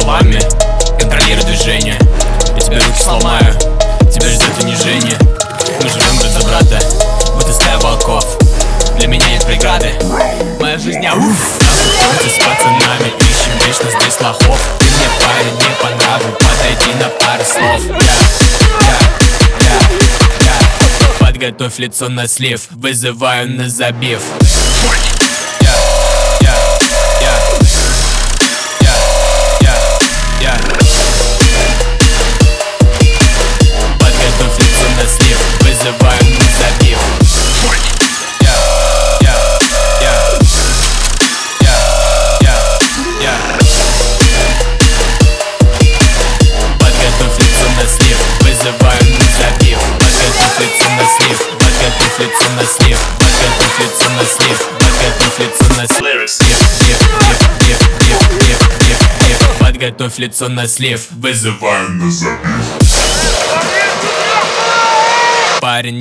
словами. Контролируй движение, я тебе руки сломаю. Тебя ждет унижение. Мы живем брат за брата, будто стая волков. Для меня нет преграды, моя жизнь я Танцы с пацанами, ищем вечно здесь лохов. Ты мне парень не по нраву, подойди на пару слов. Подготовь лицо на слив, вызываю на забив. Подготовь лицо на слив, вызываю на забив. Подготовь лицо на слив, вызываю на забив. Подготовь лицо на слив, подготовь лицо на слив, подготовь лицо на слив, подготовь лицо на слив. Подготовь лицо на слив, вызываю на забив. Парень.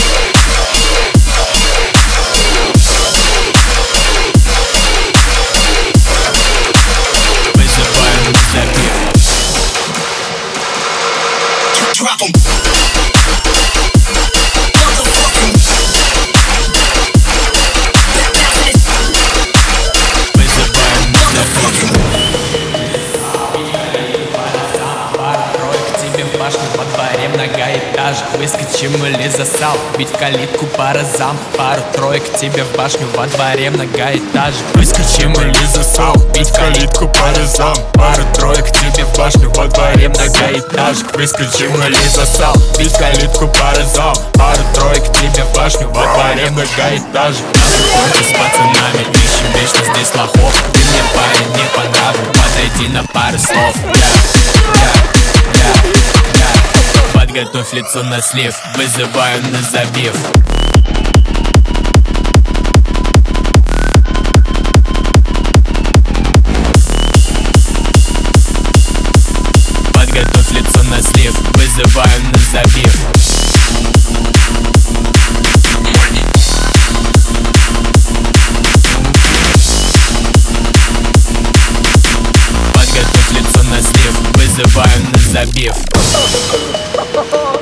Вызываю на забив. Выскочим или засал, бить в калитку по разам. Пару троек тебе в башню, во дворе многоэтажек. Выскочим или засал, бить в калитку по разам. Пару троек тебе в башню, во дворе многоэтажек. Выскочим или засал, бить в калитку по разам. Пару троек тебе в башню, во дворе многоэтажек. Танцы с пацанами, ищем вечно здесь лохов. Ты мне парень не по нраву, подойди на пару слов. Подготовь лицо на слив, вызываю на забив. Подготовь лицо на слив, вызываю на забив. Подготовь лицо на слив, вызываю на забив.